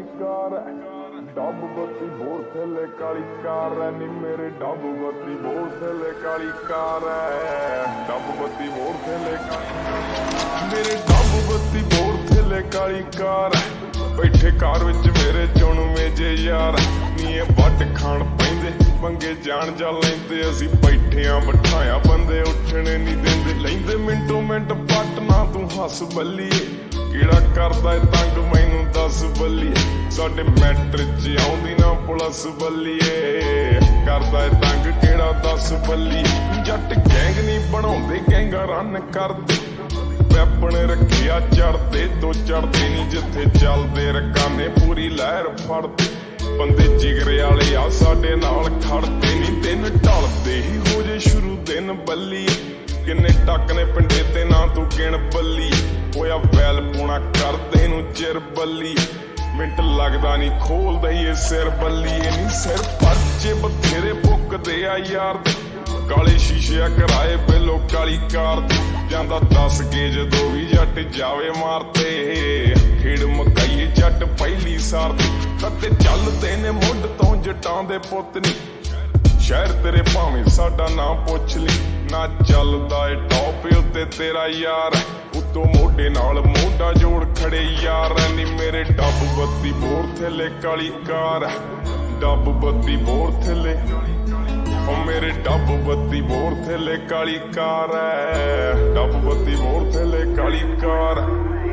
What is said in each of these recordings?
car है डब बत्ती बोर थले काली कार है नी मेरे डब बत्ती बोर थले काली कार है डब बत्ती बोर थले मेरे डब बत्ती बोर थले काली कार है बैठे कार विच मेरे चुणवे जे यार नी वट खाण पैंदे पंगे जान जा लैंदे असी बैठे आ बिठाया बंदे उठने नहीं देंदे लैंदे मिंटो मिंट पट ना तू हस बल्लीए किड़ा करदा तंग मैनू दस बल्लीए साडे मैट्रिक च आउंदी ना पुलिस बल्लीए करदा तंग किड़ा दस बल्लीए जट गैंग नहीं बनाउंदे गैंगा रन करदे वैपन रखिया चढ़दे तो चढ़दे नहीं जिथे चलदे रकाने पूरी लहर फड़दे बंदे जिगरे वाले आ साडे नाल खड़दे नहीं दिन ढलदे ही हो जे शुरू दिन बल्लीए किन्ने टक ने पिंडे ते ना तू गिण बल्लीए होया वैल पूना करदे नू चिर बल्लीए मिंट लगदा नहीं खोल दईए सिर बल्लीए नी सिर परचे बथेरे भुकदे आ यार दे काले शीशे कराए बिलो काली कार दे जांदा 10 गेज दो भी जट जावे मारते खेड़ मकाईए जट पहली सार दे कते चलदे ने मुंड तो जटां दे पुत नी शहर तेरे भावें साडा नाम पुछ ली ना चलदा ए टॉप उत्ते तेरा यार उतो मोढे नाल मोढा जोड़ खड़े यार नी मेरे डब बत्ती बोर थले काली कार डब बत्ती बोर थले ओ मेरे डब बत्ती बोर थले काली कार डब बत्ती बोर थले काली कार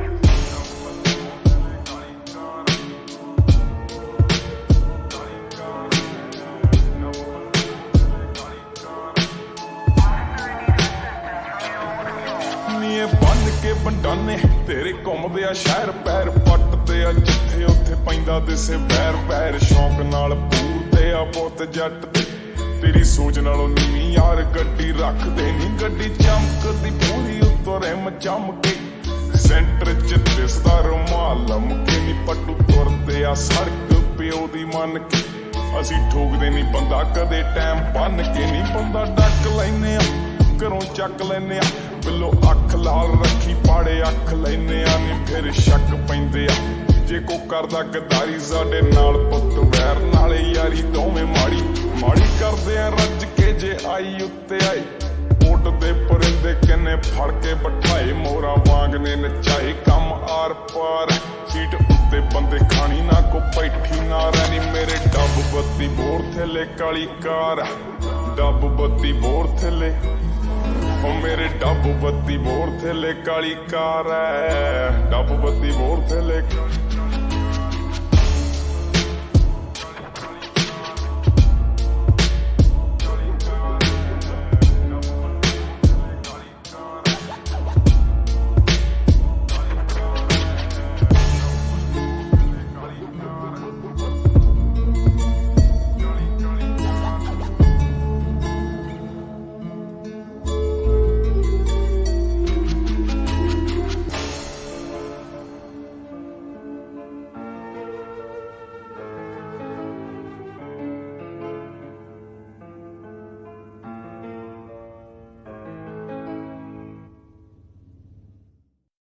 बन के बंडाने तेरे घुमदे आ शहर पैर पटदे आ जिथे उत्थे पैंदा दिसे बैर पैर शौक नाल पूरदे आ पुत जट दे तेरी सोच नालों नीवी यार गड्डी रखदे नी गड्डी चमकदी पूरी उत्तों रिम चमके सेंटर च दिसदा रुमाल लमके नी पट्टू तुरदे आ सड़क प्यो दी मन के असी ठोकदे नी बंदा कदे टाइम बन के नी बंदा डक लैने आ घरों चक लैने आ बिलो अख लाल रखी पाड़े अख लैने आ नी फिर शक पैंदे आ जे को करदा गदारी साडे नाल पुत वैर नाले यारी दोवें माड़ी माड़ी करदे आ रज के जे आई उत्ते आई कोट दे परिंदे किन्ने फड़ के बिठाए मोरा वांग ने नचाए कम आर पार सीट उत्ते बंदे खानी ना को बैठी ना रैनी मेरे डब बत्ती बोर थले काली कार डब बत्ती बोर थले ओ मेरे डब बत्ती बोर थले काली कार डब बत्ती बोर थले